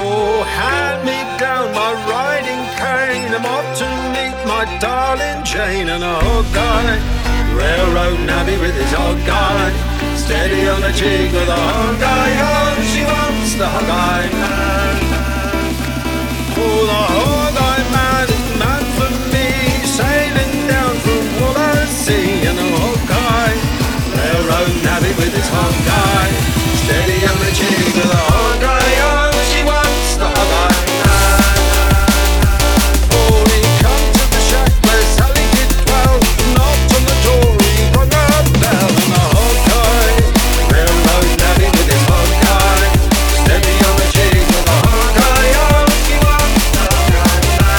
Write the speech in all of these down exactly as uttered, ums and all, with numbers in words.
Oh, hand me down my riding cane, I'm off to meet my darling Jane. And a hog guy, railroad navvy with his hog guy, steady on the jig with a hog guy. Oh, she wants the hog guy man. Oh, the hog guy man is the man for me, sailing down from Waller Sea. And a hog guy, railroad navvy with his hog guy, steady on the jig with a hog guy. Oh, she wants the hog guy man. Oh, he come to the shack where Sally did dwell, knocked on the door, he rung a bell. And the hog guy, railroad navvy with his hog guy, steady on the jig with a hog guy. Oh, she wants the hog guy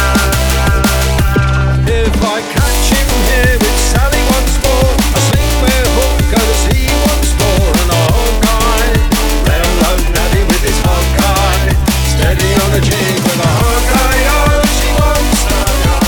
man. If I catch him here with Sally once more, I sling where hook goes he once more. And a hog guy, railroad navvy with his hog guy, steady on the jig with a hog guy. Oh, she wants the hog guy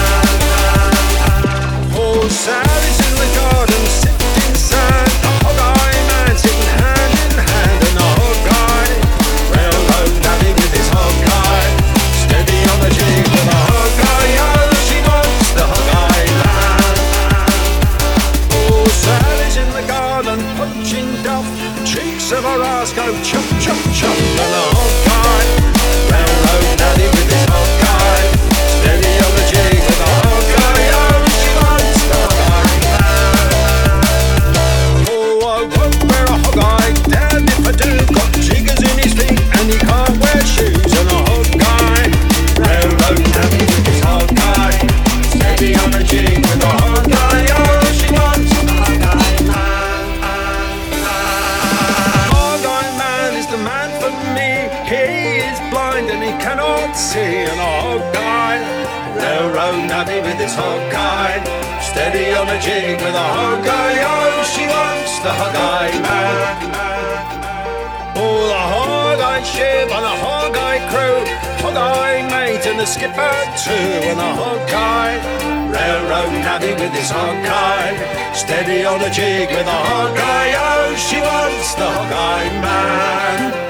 man. Oh, Sally's in the garden sifting sand, the hog guy man sitting hand in hand. And the hog guy, railroad navvy with his hog guy, steady on the jig with a hog guy. Oh, she wants the hog guy man. Oh, Sally's in the garden punching duff, cheeks of her ass go chop, chop, chop. And the hog guy, railroad navvy with his hog guy, steady on the jig with a hog guy. Oh, she wants the hog guy man. Oh, I won't wear a hog guy, damn if I do. Got jiggers in his feet and he can't wear shoes. And a hog guy, railroad navvy with his hog guy, steady on the jig with a hog guy. Oh, she wants the hog guy man. Hog guy man is the man for me. He is blind and he cannot see. And a hog guy, railroad navvy with his hog guy, steady on the jig with a hog guy. Oh, she wants the hog guy man. Oh, the hog eye ship and the hog eye crew, hog eye mate and the skipper too. And the hog guy, railroad navvy with his hog guy, steady on the jig with a hog guy. Oh, she wants the hog eye man.